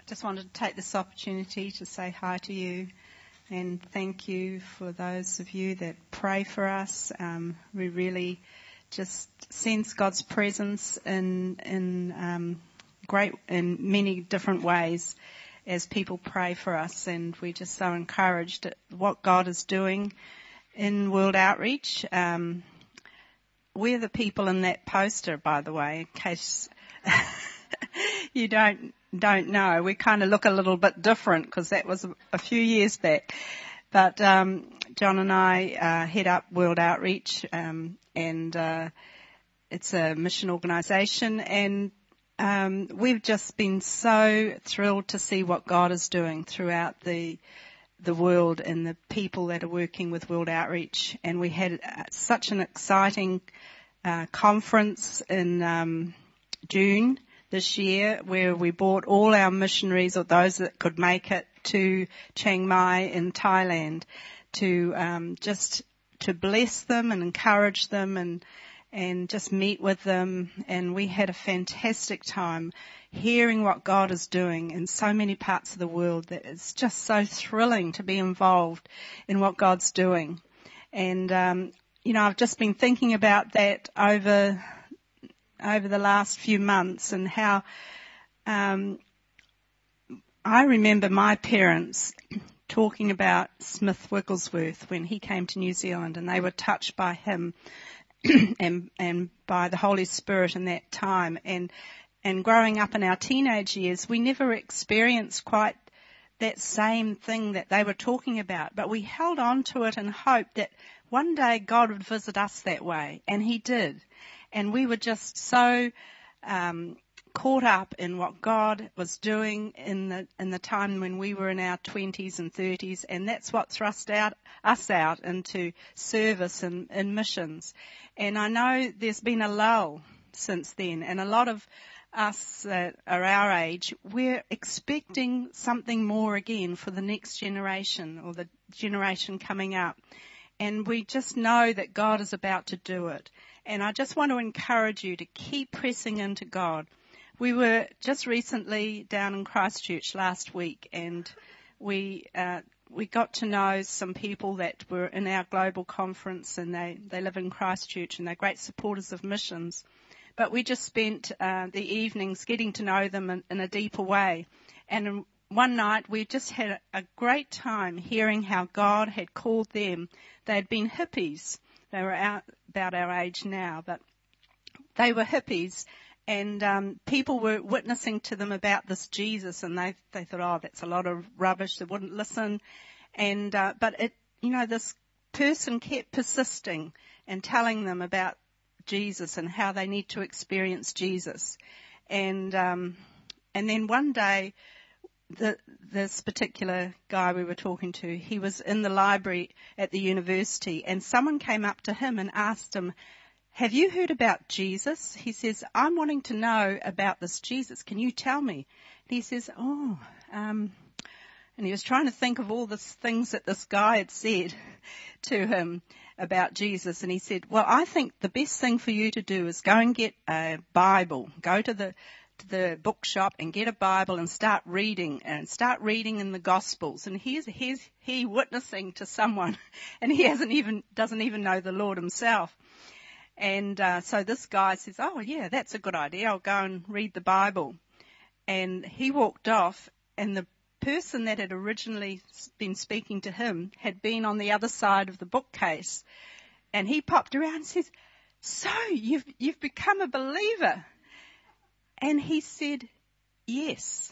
Just wanted to take this opportunity to say hi to you and thank you for those of you that pray for us. We really just sense God's presence in many different ways as people pray for us, and we're just so encouraged at what God is doing in World Outreach. We're the people in that poster, by the way, in case you don't know. We kind of look a little bit different because that was a few years back. But John and I head up World Outreach, and it's a mission organisation, and we've just been so thrilled to see what God is doing throughout the world and the people that are working with World Outreach. And we had such an exciting conference in June this year where we brought all our missionaries, or those that could make it, to Chiang Mai in Thailand to just to bless them and encourage them and just meet with them. And we had a fantastic time hearing what God is doing in so many parts of the world that it's just so thrilling to be involved in what God's doing. And, I've just been thinking about that over the last few months and how I remember my parents talking about Smith Wigglesworth when he came to New Zealand, and they were touched by him and by the Holy Spirit in that time. And growing up in our teenage years, we never experienced quite that same thing that they were talking about, but we held on to it and hoped that one day God would visit us that way, and he did. And we were just so caught up in what God was doing in the time when we were in our 20s and 30s, and that's what thrust us out into service and missions. And I know there's been a lull since then, and a lot of us that are our age, we're expecting something more again for the next generation or the generation coming up. And we just know that God is about to do it. And I just want to encourage you to keep pressing into God. We were just recently down in Christchurch last week, and we got to know some people that were in our global conference, and they live in Christchurch, and they're great supporters of missions. But we just spent the evenings getting to know them in a deeper way. And one night we just had a great time hearing how God had called them. They had been hippies. They were about our age now, but they were hippies. And people were witnessing to them about this Jesus, and they thought, oh, that's a lot of rubbish. They wouldn't listen. And but this person kept persisting and telling them about Jesus and how they need to experience Jesus. And then one day, this particular guy we were talking to, he was in the library at the university, and someone came up to him and asked him, have you heard about Jesus? He says, I'm wanting to know about this Jesus. Can you tell me? And he says, and he was trying to think of all the things that this guy had said to him about Jesus. And he said, well, I think the best thing for you to do is go and get a Bible. Go to the bookshop and get a Bible and start reading in the Gospels. And here's he witnessing to someone, and he doesn't even know the Lord himself. And so this guy says, oh, yeah, that's a good idea. I'll go and read the Bible. And he walked off, and the person that had originally been speaking to him had been on the other side of the bookcase. And he popped around and says, so you've become a believer? And he said, yes.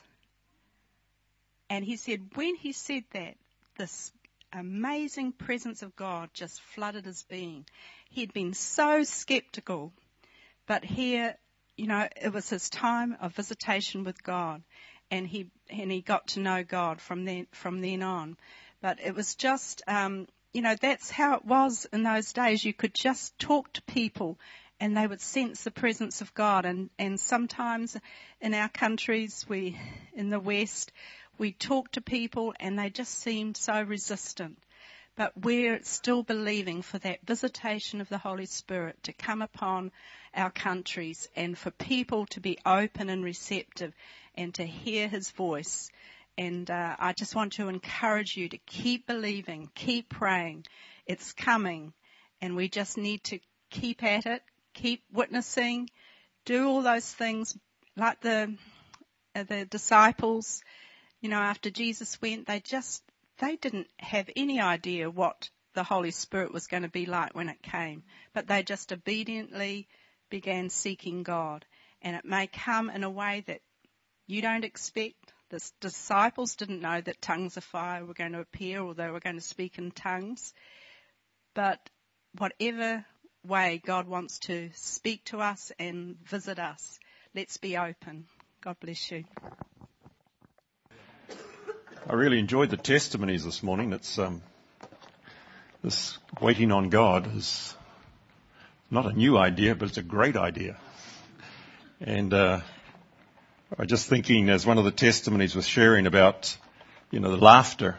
And he said, when he said that, this amazing presence of God just flooded his being. He'd been so skeptical, but here, it was his time of visitation with God, and he got to know God from then on. But it was just, that's how it was in those days. You could just talk to people, and they would sense the presence of God. And sometimes in our countries, in the West, we talk to people, and they just seemed so resistant. But we're still believing for that visitation of the Holy Spirit to come upon our countries and for people to be open and receptive and to hear his voice. And I just want to encourage you to keep believing, keep praying. It's coming, and we just need to keep at it, keep witnessing, do all those things like the disciples. You know, after Jesus went, they didn't have any idea what the Holy Spirit was going to be like when it came, but they just obediently began seeking God. And it may come in a way that you don't expect. The disciples didn't know that tongues of fire were going to appear or they were going to speak in tongues. But whatever way God wants to speak to us and visit us, let's be open. God bless you. I really enjoyed the testimonies this morning. It's this waiting on God is not a new idea, but it's a great idea. And I was just thinking, as one of the testimonies was sharing about, the laughter.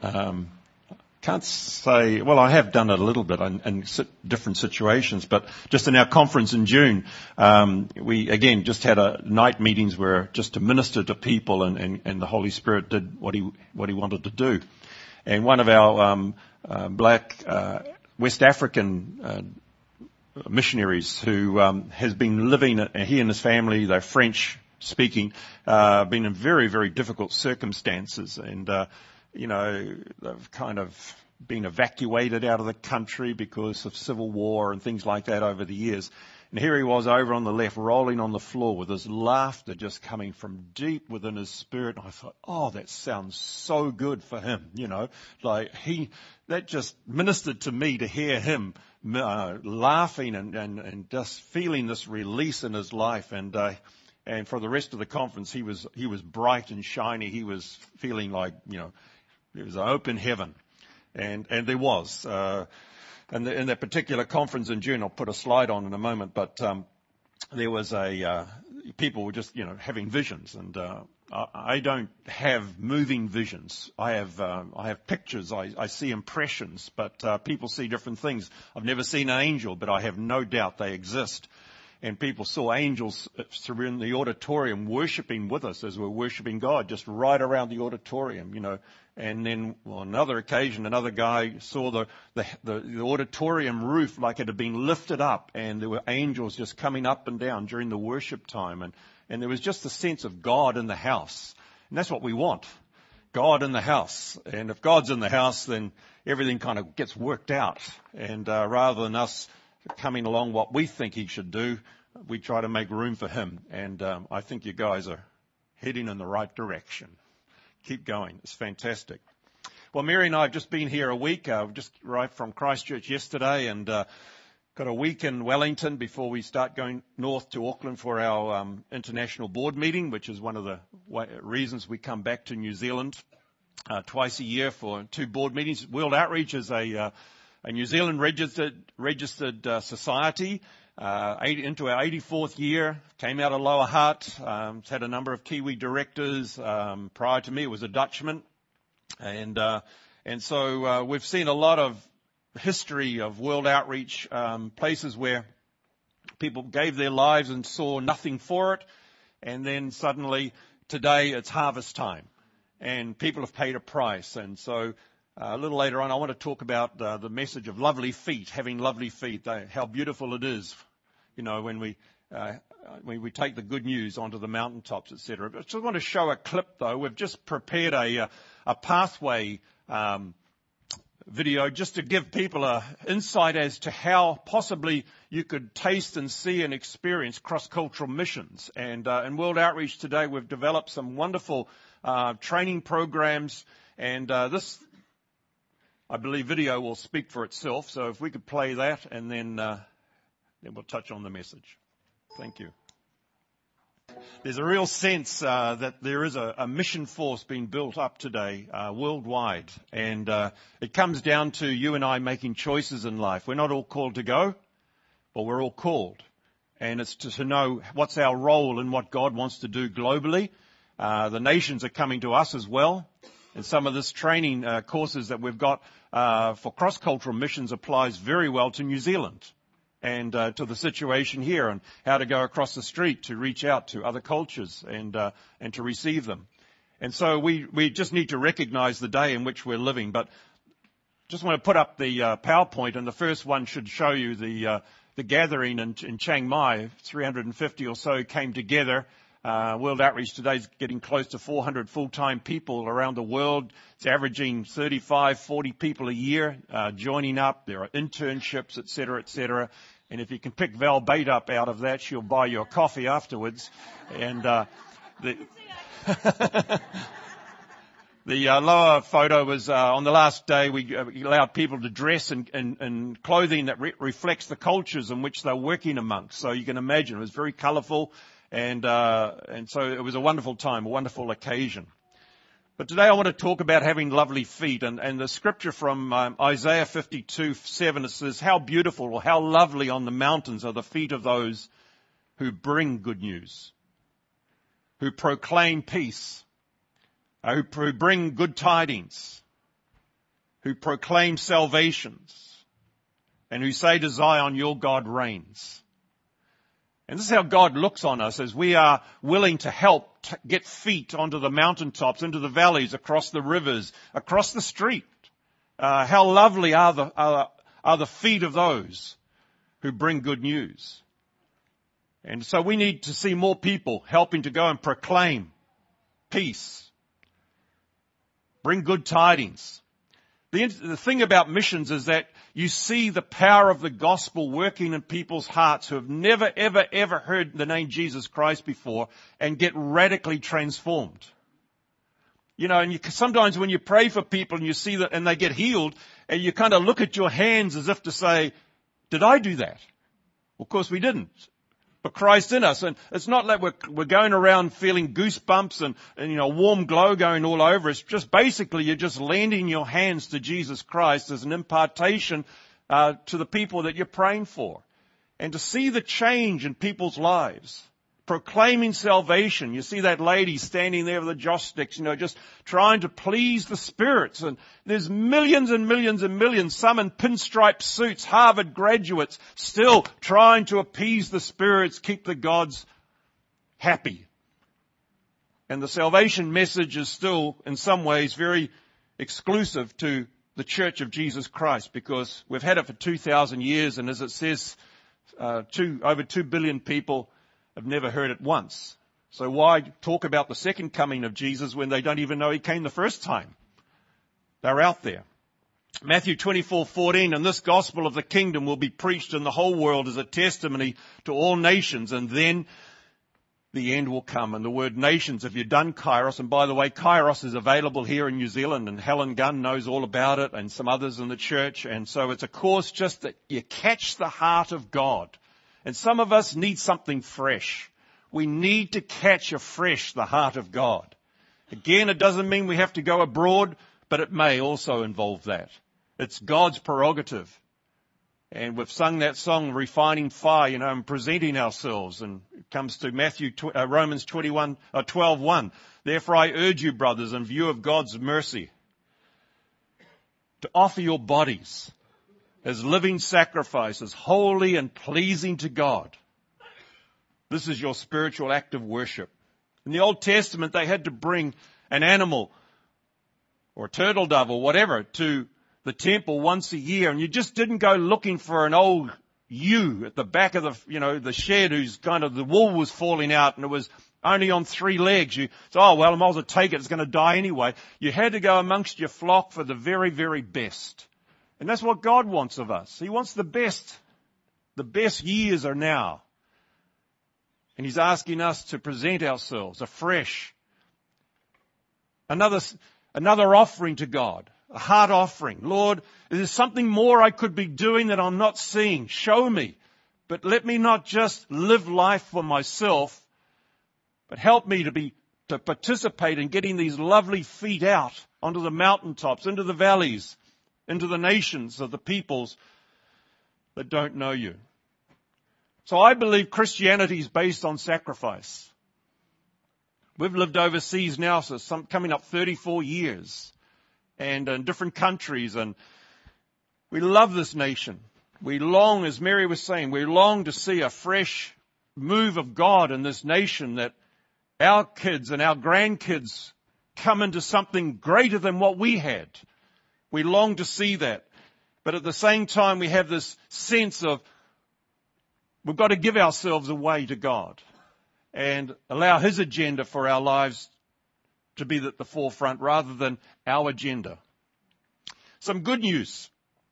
Can't say, well, I have done it a little bit in different situations, but just in our conference in June, we again just had night meetings where just to minister to people, and the Holy Spirit did what he wanted to do. And one of our black West African missionaries who has been living, he and his family, they're French speaking, been in very, very difficult circumstances, and they've kind of been evacuated out of the country because of civil war and things like that over the years. And here he was over on the left, rolling on the floor with his laughter just coming from deep within his spirit. And I thought, oh, that sounds so good for him, that just ministered to me to hear him laughing and just feeling this release in his life. And for the rest of the conference, he was bright and shiny. He was feeling like, there was an open heaven. And there was. In that particular conference in June, I'll put a slide on in a moment, but there was people were just, having visions. And I don't have moving visions. I have pictures. I see impressions, but people see different things. I've never seen an angel, but I have no doubt they exist. And people saw angels in the auditorium worshiping with us as we're worshiping God, just right around the auditorium, And then, on another occasion, another guy saw the auditorium roof like it had been lifted up, and there were angels just coming up and down during the worship time. And there was just a sense of God in the house. And that's what we want, God in the house. And if God's in the house, then everything kind of gets worked out. And rather than us coming along what we think he should do, we try to make room for him. And I think you guys are heading in the right direction. Keep going. It's fantastic. Well, Mary and I have just been here a week. We've just arrived from Christchurch yesterday and got a week in Wellington before we start going north to Auckland for our international board meeting, which is one of the reasons we come back to New Zealand twice a year for 2 board meetings. World Outreach is a New Zealand registered society, into our 84th year, came out of Lower Hutt, it's had a number of Kiwi directors. Prior to me, it was a Dutchman. And so we've seen a lot of history of World Outreach, places where people gave their lives and saw nothing for it. And then suddenly, today, it's harvest time. And people have paid a price. And so a little later on, I want to talk about the message of lovely feet, having lovely feet, how beautiful it is, when we take the good news onto the mountaintops, etc. But I just want to show a clip, though. We've just prepared a pathway video just to give people an insight as to how possibly you could taste and see and experience cross-cultural missions. And in World Outreach today, we've developed some wonderful training programs, and this, I believe, video will speak for itself. So if we could play that, and then we'll touch on the message. Thank you. There's a real sense that there is a mission force being built up today worldwide. And it comes down to you and I making choices in life. We're not all called to go, but we're all called. And it's to know what's our role in what God wants to do globally. The nations are coming to us as well. And some of this training courses that we've got for cross-cultural missions applies very well to New Zealand and to the situation here and how to go across the street to reach out to other cultures and to receive them. And so we just need to recognize the day in which we're living. But just want to put up the PowerPoint, and the first one should show you the gathering in Chiang Mai. 350 or so came together. World Outreach today is getting close to 400 full-time people around the world. It's averaging 35, 40 people a year joining up. There are internships, et cetera, and if you can pick Val Bait up out of that, she'll buy you a coffee afterwards. And the lower photo was on the last day we allowed people to dress in clothing that reflects the cultures in which they're working amongst. So you can imagine it was very colourful. And so it was a wonderful time, a wonderful occasion. But today I want to talk about having lovely feet. And the scripture from Isaiah 52:7, it says, how beautiful or how lovely on the mountains are the feet of those who bring good news, who proclaim peace, who bring good tidings, who proclaim salvations, and who say to Zion, your God reigns. And this is how God looks on us as we are willing to help get feet onto the mountaintops, into the valleys, across the rivers, across the street. How lovely are the feet of those who bring good news. And so we need to see more people helping to go and proclaim peace, bring good tidings. The thing about missions is that you see the power of the gospel working in people's hearts who have never, ever, ever heard the name Jesus Christ before and get radically transformed. You know, and sometimes when you pray for people and you see that and they get healed, and you kind of look at your hands as if to say, did I do that? Well, of course we didn't. But Christ in us. And it's not like we're going around feeling goosebumps and warm glow going all over. It's just basically you're just lending your hands to Jesus Christ as an impartation to the people that you're praying for. And to see the change in people's lives. Proclaiming salvation. You see that lady standing there with the joss sticks, just trying to please the spirits. And there's millions and millions and millions, some in pinstripe suits, Harvard graduates, still trying to appease the spirits, keep the gods happy. And the salvation message is still, in some ways, very exclusive to the Church of Jesus Christ, because we've had it for 2,000 years, and as it says, over 2 billion people have never heard it once. So why talk about the second coming of Jesus when they don't even know he came the first time? They're out there. Matthew 24:14, and this gospel of the kingdom will be preached in the whole world as a testimony to all nations, and then the end will come. And the word nations, if you've done Kairos, and by the way, Kairos is available here in New Zealand, and Helen Gunn knows all about it, and some others in the church, and so it's a course just that you catch the heart of God. And some of us need something fresh. We need to catch afresh the heart of God. Again, it doesn't mean we have to go abroad, but it may also involve that. It's God's prerogative. And we've sung that song, Refining Fire, and presenting ourselves. And it comes to Romans 12:1. Therefore I urge you, brothers, in view of God's mercy, to offer your bodies as living sacrifices, holy and pleasing to God. This is your spiritual act of worship. In the Old Testament, they had to bring an animal or a turtle dove or whatever to the temple once a year, and you just didn't go looking for an old ewe at the back of the shed whose kind of the wool was falling out and it was only on 3 legs. You thought, oh well, I might as well take it, it's going to die anyway. You had to go amongst your flock for the very, very best. And that's what God wants of us. He wants the best. The best years are now. And He's asking us to present ourselves afresh. Another offering to God. A heart offering. Lord, is there something more I could be doing that I'm not seeing? Show me. But let me not just live life for myself, but help me to participate in getting these lovely feet out onto the mountaintops, into the valleys, into the nations of the peoples that don't know you. So I believe Christianity is based on sacrifice. We've lived overseas now, so coming up 34 years, and in different countries, and we love this nation. We long, as Mary was saying, we long to see a fresh move of God in this nation, that our kids and our grandkids come into something greater than what we had. We long to see that. But at the same time, we have this sense of we've got to give ourselves away to God and allow His agenda for our lives to be at the forefront rather than our agenda. Some good news.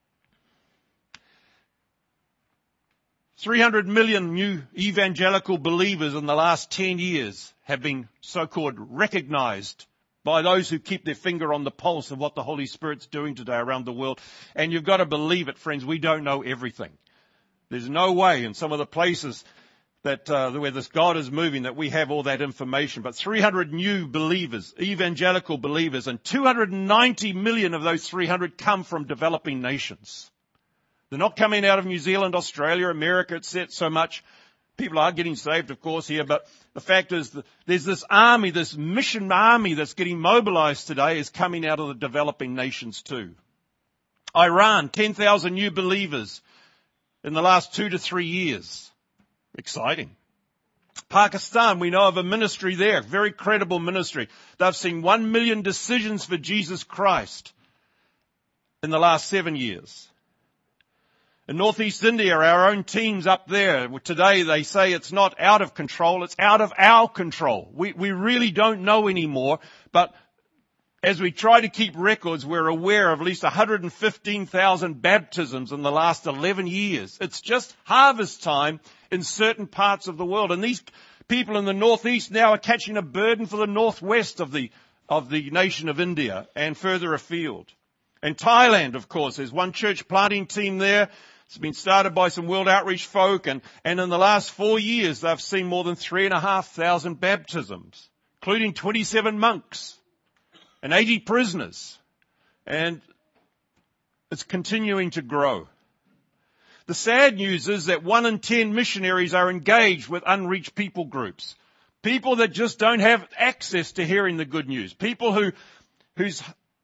300 million new evangelical believers in the last 10 years have been so-called recognized by those who keep their finger on the pulse of what the Holy Spirit's doing today around the world. And you've got to believe it, friends, we don't know everything. There's no way in some of the places that where this God is moving that we have all that information. But 300 new believers, evangelical believers, and 290 million of those 300 come from developing nations. They're not coming out of New Zealand, Australia, America, etc. so much. People are getting saved, of course, here, but the fact is that there's this army, this mission army that's getting mobilized today is coming out of the developing nations too. Iran, 10,000 new believers in the last 2 to 3 years. Exciting. Pakistan, we know of a ministry there, very credible ministry. They've seen 1 million decisions for Jesus Christ in the last 7 years. In Northeast India, our own teams up there, today they say it's not out of control, it's out of our control. We really don't know anymore, but as we try to keep records, we're aware of at least 115,000 baptisms in the last 11 years. It's just harvest time in certain parts of the world. And these people in the Northeast now are catching a burden for the Northwest of the nation of India and further afield. And Thailand, of course, there's one church planting team there. It's been started by some World Outreach folk, and in the last 4 years, they've seen more than 3,500 baptisms, including 27 monks and 80 prisoners. And it's continuing to grow. The sad news is that 1 in 10 missionaries are engaged with unreached people groups. People that just don't have access to hearing the good news. People whose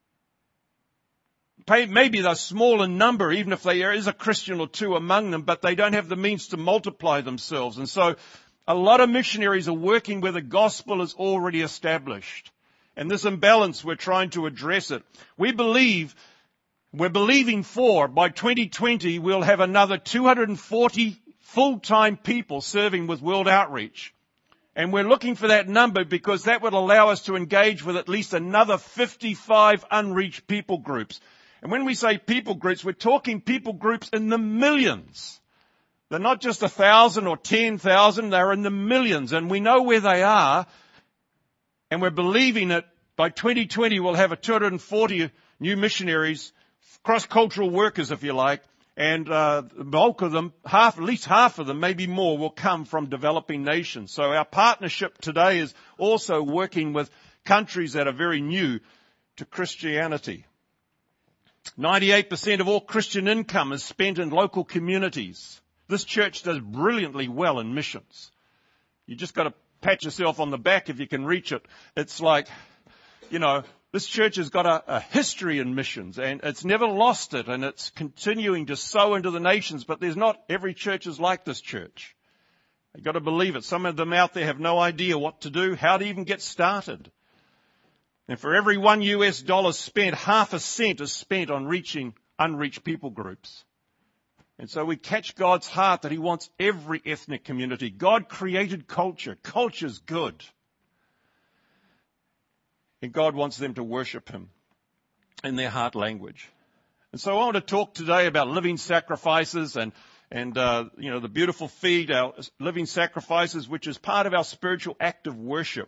maybe they're small in number, even if there is a Christian or two among them, but they don't have the means to multiply themselves. And so a lot of missionaries are working where the gospel is already established. And this imbalance, we're trying to address it. We're believing for, by 2020, we'll have another 240 full-time people serving with World Outreach. And we're looking for that number because that would allow us to engage with at least another 55 unreached people groups. And when we say people groups, we're talking people groups in the millions. They're not just 1,000 or 10,000, they're in the millions. And we know where they are. And we're believing that by 2020 we'll have 240 new missionaries, cross-cultural workers if you like. And the bulk of them, at least half of them, maybe more, will come from developing nations. So our partnership today is also working with countries that are very new to Christianity. 98% of all Christian income is spent in local communities. This church does brilliantly well in missions. You just got to pat yourself on the back if you can reach it. It's like, this church has got a history in missions and it's never lost it, and it's continuing to sow into the nations, but there's not every church is like this church. You've got to believe it. Some of them out there have no idea what to do, how to even get started. And for every $1 spent, half a cent is spent on reaching unreached people groups. And so we catch God's heart that He wants every ethnic community. God created culture. Culture's good. And God wants them to worship Him in their heart language. And so I want to talk today about living sacrifices and the beautiful feed, our living sacrifices, which is part of our spiritual act of worship.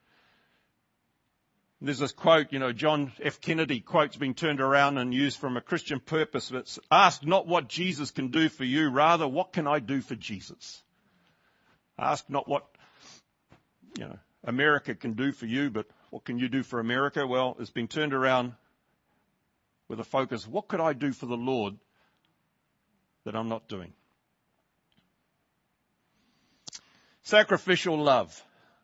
There's this quote, John F. Kennedy quote's been turned around and used from A Christian Purpose. It's ask not what Jesus can do for you, rather what can I do for Jesus? Ask not what, America can do for you, but what can you do for America? Well, it's been turned around with a focus, what could I do for the Lord that I'm not doing? Sacrificial love.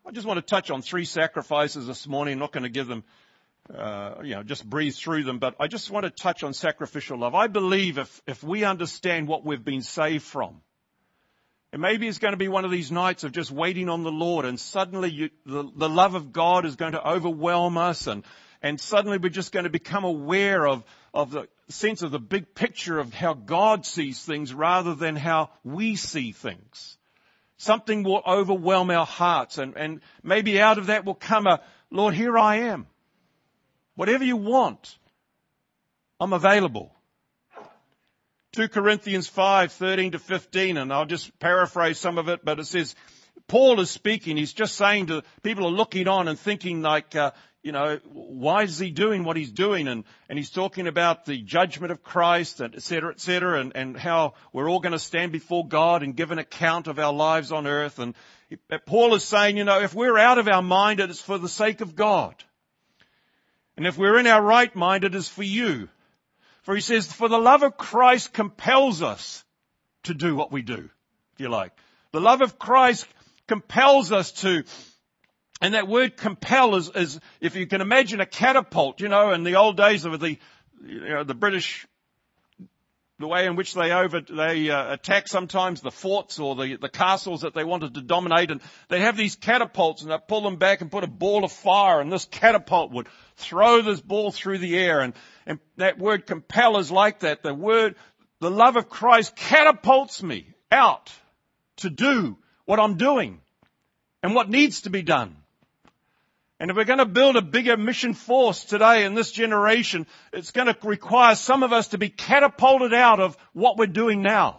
I just want to touch on 3 sacrifices this morning. I'm not going to give them, just breeze through them, but I just want to touch on sacrificial love. I believe if we understand what we've been saved from, and maybe it's going to be one of these nights of just waiting on the Lord, and suddenly the love of God is going to overwhelm us, and suddenly we're just going to become aware of the sense of the big picture of how God sees things rather than how we see things. Something will overwhelm our hearts, and maybe out of that will come Lord, here I am. Whatever you want, I'm available. 2 Corinthians 5:13-15, and I'll just paraphrase some of it, but it says, Paul is speaking, he's just saying to people are looking on and thinking like, why is he doing what he's doing? And he's talking about the judgment of Christ, and et cetera, and how we're all going to stand before God and give an account of our lives on earth. And Paul is saying, if we're out of our mind, it is for the sake of God. And if we're in our right mind, it is for you. For he says, for the love of Christ compels us to do what we do, if you like. The love of Christ compels us to, and that word compel is if you can imagine a catapult, in the old days of the British, the way in which they attack sometimes the forts or the castles that they wanted to dominate, and they have these catapults and they pull them back and put a ball of fire, and this catapult would throw this ball through the air, and that word compel is like that. The love of Christ catapults me out to do what I'm doing and what needs to be done. And if we're going to build a bigger mission force today in this generation, it's going to require some of us to be catapulted out of what we're doing now,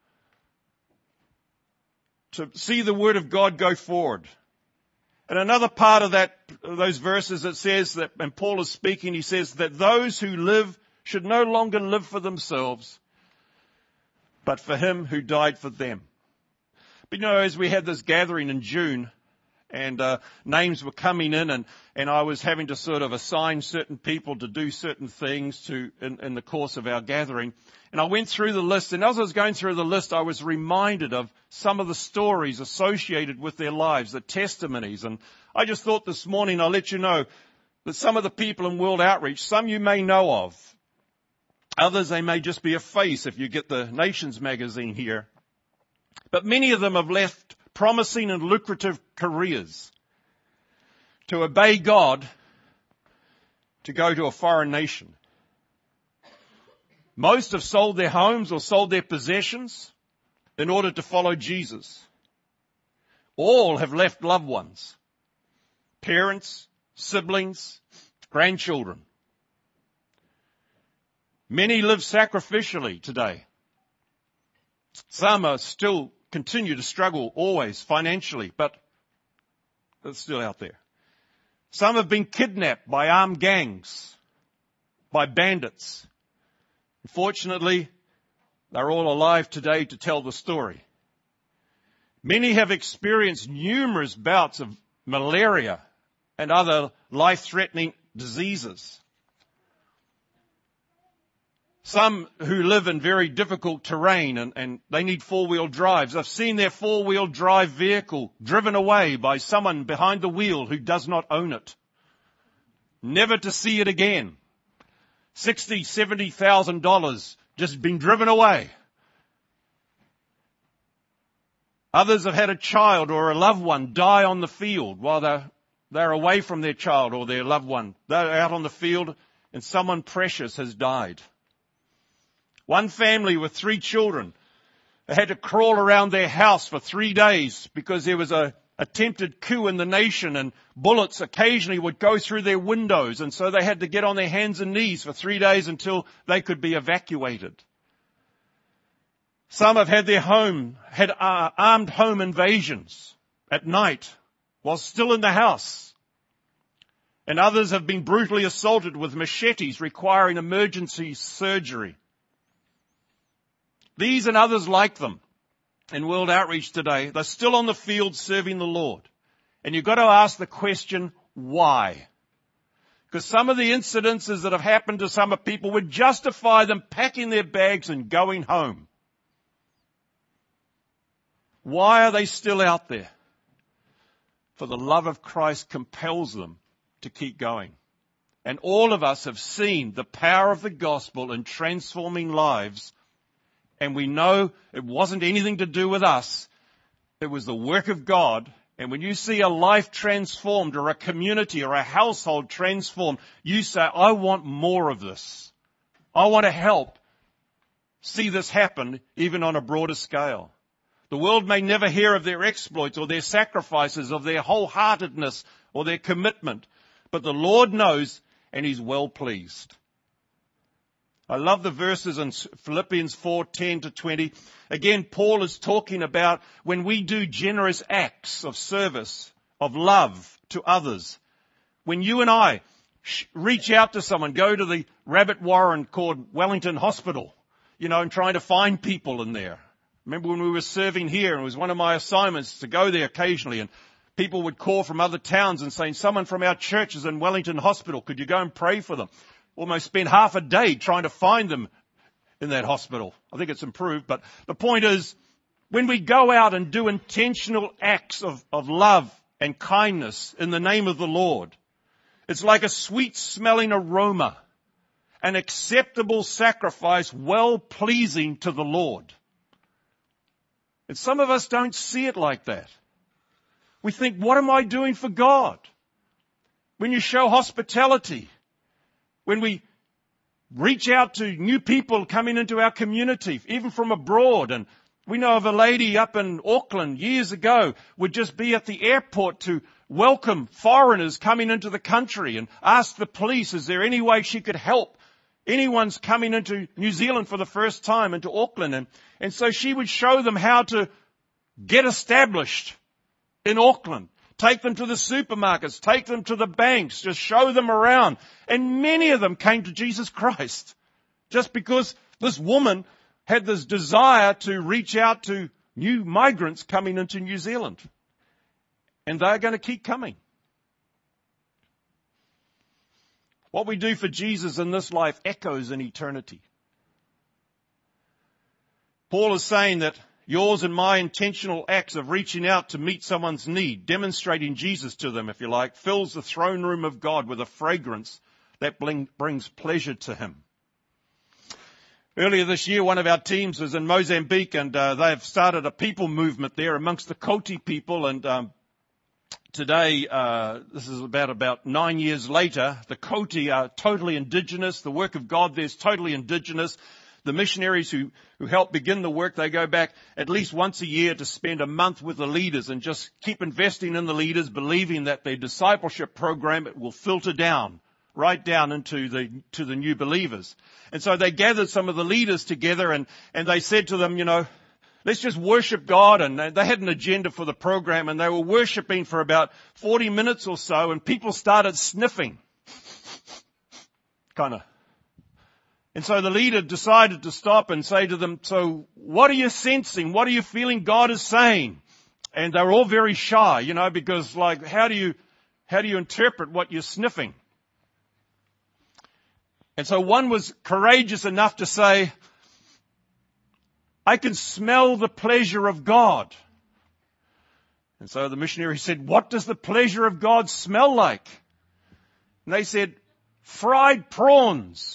to see the Word of God go forward. And another part of those verses, it says that, and Paul is speaking, he says that those who live should no longer live for themselves, but for Him who died for them. But as we had this gathering in June, and names were coming in, and I was having to sort of assign certain people to do certain things in the course of our gathering. And I went through the list, and as I was going through the list, I was reminded of some of the stories associated with their lives, the testimonies. And I just thought this morning I'll let you know that some of the people in World Outreach, some you may know of. Others, they may just be a face if you get the Nations magazine here. But many of them have left promising and lucrative careers to obey God, to go to a foreign nation. Most have sold their homes or sold their possessions in order to follow Jesus. All have left loved ones, parents, siblings, grandchildren. Many live sacrificially today. Some are still continue to struggle always financially, but it's still out there. Some have been kidnapped by armed gangs, by bandits. Unfortunately, they're all alive today to tell the story. Many have experienced numerous bouts of malaria and other life-threatening diseases. Some who live in very difficult terrain and they need four-wheel drives. I've seen their four-wheel drive vehicle driven away by someone behind the wheel who does not own it. Never to see it again. $60,000, $70,000 just been driven away. Others have had a child or a loved one die on the field while they're away from their child or their loved one. They're out on the field and someone precious has died. One family with 3 children, they had to crawl around their house for 3 days because there was a attempted coup in the nation and bullets occasionally would go through their windows, and so they had to get on their hands and knees for 3 days until they could be evacuated. Some have had armed home invasions at night while still in the house. And others have been brutally assaulted with machetes requiring emergency surgery. These and others like them in World Outreach today, they're still on the field serving the Lord. And you've got to ask the question, why? Because some of the incidences that have happened to some people would justify them packing their bags and going home. Why are they still out there? for the love of Christ compels them to keep going. And all of us have seen the power of the gospel in transforming lives, and we know it wasn't anything to do with us. It was the work of God. And when you see a life transformed or a community or a household transformed, you say, I want more of this. I want to help see this happen even on a broader scale. The world may never hear of their exploits or their sacrifices, of their wholeheartedness or their commitment, but the Lord knows, and He's well pleased. I love the verses in Philippians 4:10-20. Again, Paul is talking about when we do generous acts of service, of love to others. When you and I reach out to someone, go to the rabbit warren called Wellington Hospital, and trying to find people in there. Remember when we were serving here, and it was one of my assignments to go there occasionally, and people would call from other towns and saying, someone from our church is in Wellington Hospital. Could you go and pray for them? Almost spent half a day trying to find them in that hospital. I think it's improved, but the point is, when we go out and do intentional acts of love and kindness in the name of the Lord, it's like a sweet-smelling aroma, an acceptable sacrifice, well-pleasing to the Lord. And some of us don't see it like that. We think, what am I doing for God? When you show hospitality, when we reach out to new people coming into our community, even from abroad. And we know of a lady up in Auckland years ago would just be at the airport to welcome foreigners coming into the country and ask the police, is there any way she could help anyone's coming into New Zealand for the first time, into Auckland? And so she would show them how to get established in Auckland. Take them to the supermarkets, take them to the banks, just show them around. And many of them came to Jesus Christ just because this woman had this desire to reach out to new migrants coming into New Zealand. And they're going to keep coming. What we do for Jesus in this life echoes in eternity. Paul is saying that yours and my intentional acts of reaching out to meet someone's need, demonstrating Jesus to them, if you like, fills the throne room of God with a fragrance that brings pleasure to Him. Earlier this year, one of our teams was in Mozambique, and they've started a people movement there amongst the Koti people. And today, this is about 9 years later, the Koti are totally indigenous. The work of God there is totally indigenous. The missionaries who help begin the work, they go back at least once a year to spend a month with the leaders and just keep investing in the leaders, believing that their discipleship program will filter down, right down into the new believers. And so they gathered some of the leaders together and they said to them, let's just worship God. And they had an agenda for the program, and they were worshiping for about 40 minutes or so, and people started sniffing. And so the leader decided to stop and say to them, so what are you sensing? What are you feeling God is saying? And they were all very shy, because how do you interpret what you're sniffing? And so one was courageous enough to say, I can smell the pleasure of God. And so the missionary said, what does the pleasure of God smell like? And they said, fried prawns.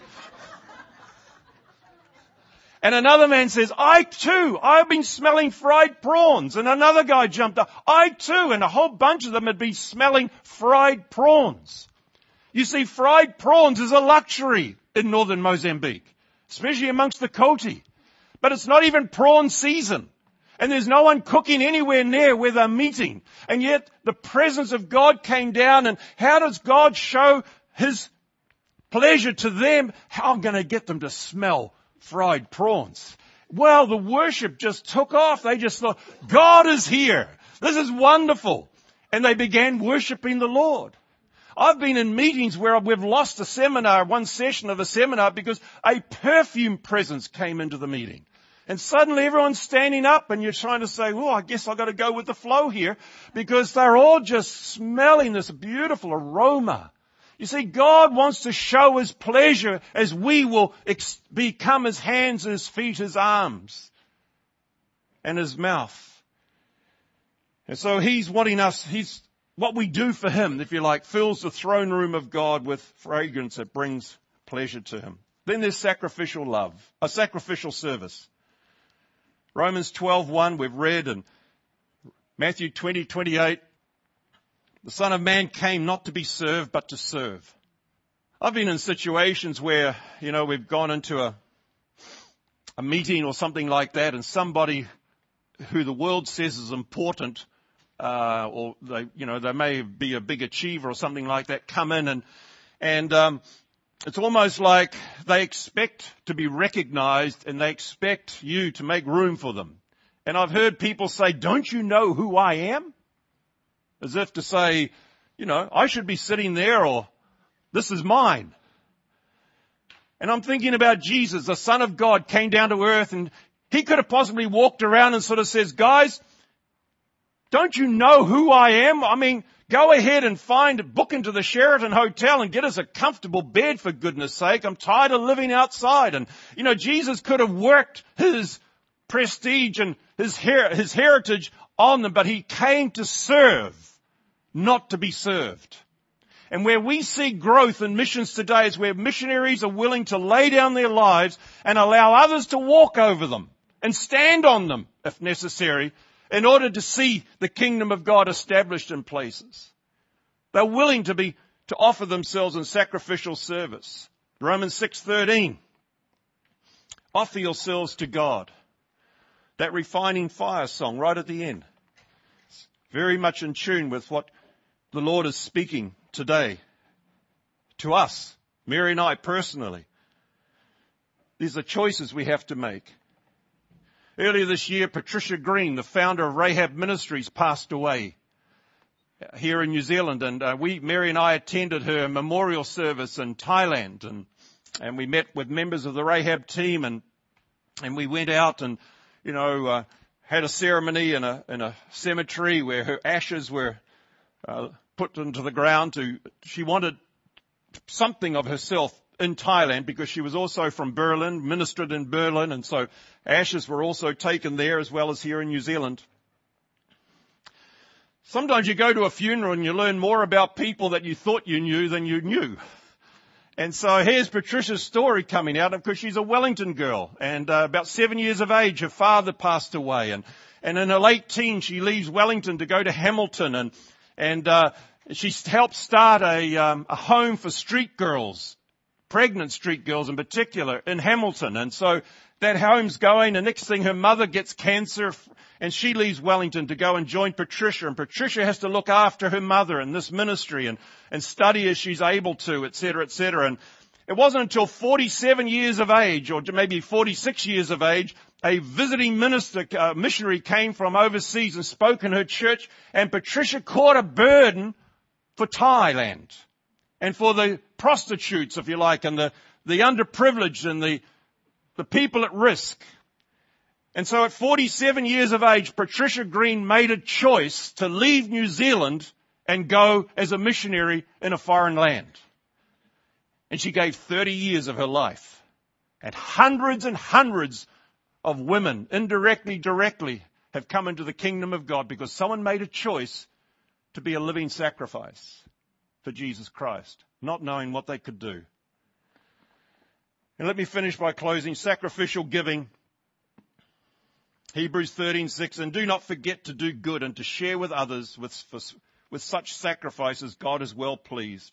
And another man says, I too, I've been smelling fried prawns. And another guy jumped up, I too. And a whole bunch of them had been smelling fried prawns. You see, fried prawns is a luxury in northern Mozambique, especially amongst the Koti. But it's not even prawn season. And there's no one cooking anywhere near where they're meeting. And yet the presence of God came down. And how does God show His pleasure to them? How am I going to get them to smell fried prawns? Well, the worship just took off. They just thought, God is here. This is wonderful. And they began worshiping the Lord. I've been in meetings where we've lost a seminar, one session of a seminar, because a perfume presence came into the meeting. And suddenly everyone's standing up and you're trying to say, well, I guess I've got to go with the flow here, because they're all just smelling this beautiful aroma. You see, God wants to show His pleasure as we will become His hands, His feet, His arms, and His mouth. And so he's wanting us, what we do for him, if you like, fills the throne room of God with fragrance that brings pleasure to him. Then there's sacrificial love, a sacrificial service. Romans 12:1 we've read, and Matthew 20:28, the Son of Man came not to be served, but to serve. I've been in situations where, we've gone into a meeting or something like that, and somebody who the world says is important, or they may be a big achiever or something like that, come in and it's almost like they expect to be recognized and they expect you to make room for them. And I've heard people say, "Don't you know who I am?" As if to say, I should be sitting there, or this is mine. And I'm thinking about Jesus, the Son of God, came down to earth, and he could have possibly walked around and sort of says, "Guys, don't you know who I am? I mean, go ahead and book into the Sheraton Hotel and get us a comfortable bed, for goodness sake. I'm tired of living outside." And, Jesus could have worked his prestige and his heritage on them, but he came to serve, not to be served. And where we see growth in missions today is where missionaries are willing to lay down their lives and allow others to walk over them and stand on them, if necessary, in order to see the kingdom of God established in places. They're willing to offer themselves in sacrificial service. Romans 6:13. Offer yourselves to God. That refining fire song right at the end. It's very much in tune with what the Lord is speaking today to us, Mary and I personally. These are choices we have to make. Earlier this year, Patricia Green, the founder of Rahab Ministries, passed away here in New Zealand, and Mary and I attended her memorial service in Thailand, and we met with members of the Rahab team, and we went out and had a ceremony in a cemetery where her ashes were put into the ground. She wanted something of herself in Thailand because she was also from Berlin, ministered in Berlin, and so ashes were also taken there as well as here in New Zealand. Sometimes you go to a funeral and you learn more about people that you thought you knew than you knew. And so here's Patricia's story coming out, because she's a Wellington girl, and about 7 years of age, her father passed away, and in her late teens she leaves Wellington to go to Hamilton, and she helped start a home for street girls, pregnant street girls in particular, in Hamilton. And so that home's going, and next thing her mother gets cancer, and she leaves Wellington to go and join Patricia. And Patricia has to look after her mother in this ministry and study as she's able to, etc., etc. And it wasn't until 47 years of age, or maybe 46 years of age, a visiting missionary came from overseas and spoke in her church, and Patricia caught a burden for Thailand and for the prostitutes, if you like, and the underprivileged and the people at risk. And so at 47 years of age, Patricia Green made a choice to leave New Zealand and go as a missionary in a foreign land. And she gave 30 years of her life. And hundreds of women, indirectly, directly, have come into the kingdom of God because someone made a choice to be a living sacrifice for Jesus Christ, not knowing what they could do. And let me finish by closing. Sacrificial giving. Hebrews 13:6, and do not forget to do good and to share with others. With such sacrifices, God is well pleased.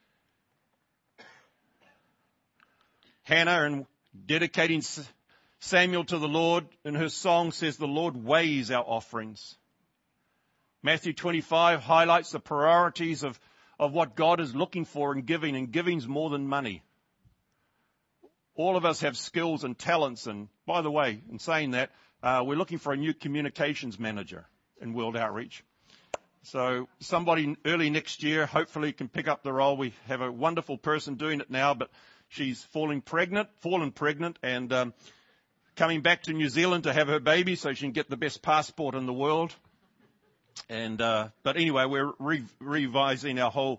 Hannah, in dedicating Samuel to the Lord, in her song says, the Lord weighs our offerings. Matthew 25 highlights the priorities of what God is looking for in giving, and giving's more than money. All of us have skills and talents, and by the way, in saying that, we're looking for a new communications manager in World Outreach. So somebody early next year hopefully can pick up the role. We have a wonderful person doing it now, but she's fallen pregnant, and coming back to New Zealand to have her baby so she can get the best passport in the world. And but anyway, we're revising our whole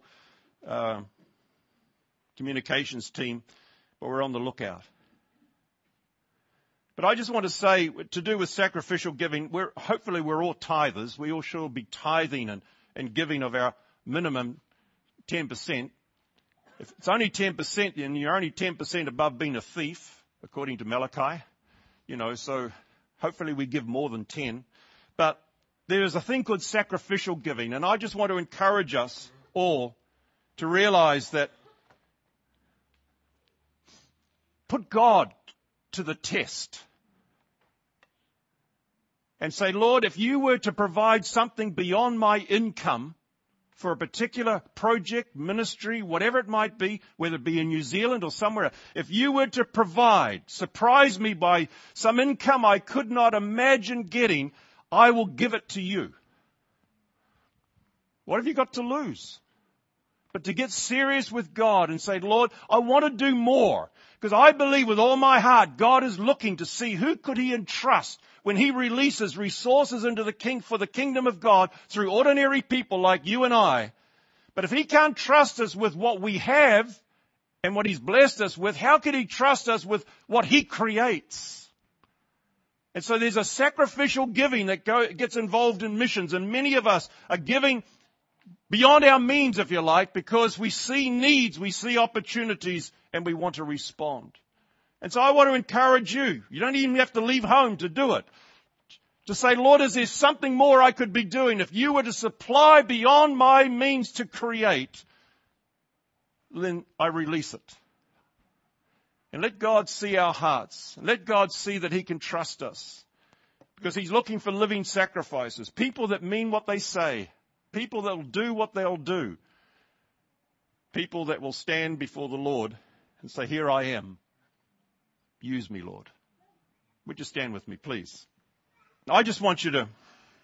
communications team, but we're on the lookout. But I just want to say, to do with sacrificial giving, hopefully we're all tithers. We all should be tithing and giving of our minimum 10%. If it's only 10%, then you're only 10% above being a thief, according to Malachi. So hopefully we give more than 10. But there is a thing called sacrificial giving, and I just want to encourage us all to realize that put God to the test and say, Lord, if you were to provide something beyond my income for a particular project, ministry, whatever it might be, whether it be in New Zealand or somewhere else, if you were to provide, surprise me by some income I could not imagine getting, I will give it to you. What have you got to lose? But to get serious with God and say, Lord, I want to do more. Because I believe with all my heart, God is looking to see who could He entrust when He releases resources into for the kingdom of God through ordinary people like you and I. But if He can't trust us with what we have and what He's blessed us with, how could He trust us with what He creates? And so there's a sacrificial giving that gets involved in missions, and many of us are giving beyond our means, if you like, because we see needs, we see opportunities, and we want to respond. And so I want to encourage you. You don't even have to leave home to do it. To say, Lord, is there something more I could be doing? If you were to supply beyond my means to create, then I release it. And let God see our hearts. Let God see that He can trust us. Because He's looking for living sacrifices. People that mean what they say. People that will do what they'll do. People that will stand before the Lord and say, here I am. Use me, Lord. Would you stand with me, please? I just want you to...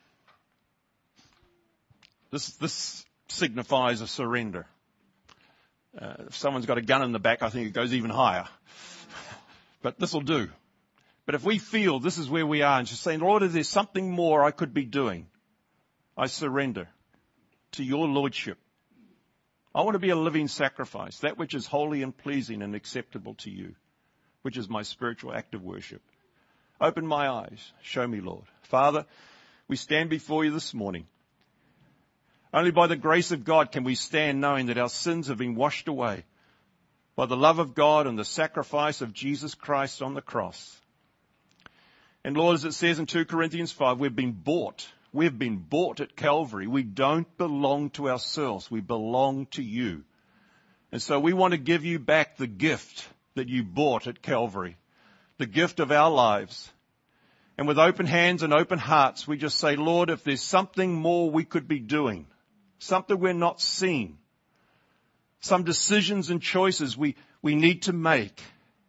This signifies a surrender. If someone's got a gun in the back, I think it goes even higher. But this will do. But if we feel this is where we are and just saying, Lord, if there's something more I could be doing, I surrender to your lordship. I want to be a living sacrifice, that which is holy and pleasing and acceptable to you, which is my spiritual act of worship. Open my eyes. Show me, Lord. Father, we stand before you this morning. Only by the grace of God can we stand knowing that our sins have been washed away by the love of God and the sacrifice of Jesus Christ on the cross. And Lord, as it says in 2 Corinthians 5, we've been bought. We've been bought at Calvary. We don't belong to ourselves. We belong to you. And so we want to give you back the gift that you bought at Calvary, the gift of our lives. And with open hands and open hearts, we just say, Lord, if there's something more we could be doing, something we're not seeing, some decisions and choices we need to make,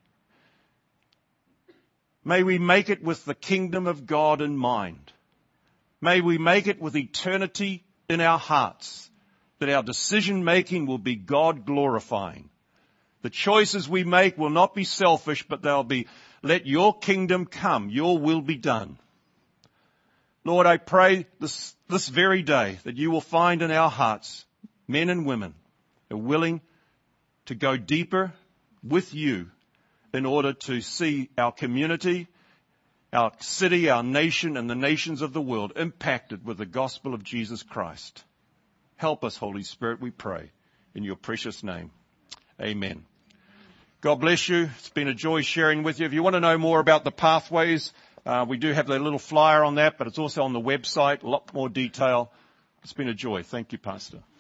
may we make it with the kingdom of God in mind. May we make it with eternity in our hearts, that our decision making will be God glorifying. The choices we make will not be selfish, but they'll be, let your kingdom come, your will be done. Lord, I pray this very day that you will find in our hearts men and women who are willing to go deeper with you in order to see our community, our city, our nation, and the nations of the world impacted with the gospel of Jesus Christ. Help us, Holy Spirit, we pray, in your precious name. Amen. God bless you. It's been a joy sharing with you. If you want to know more about the pathways, we do have a little flyer on that, but it's also on the website, a lot more detail. It's been a joy. Thank you, Pastor.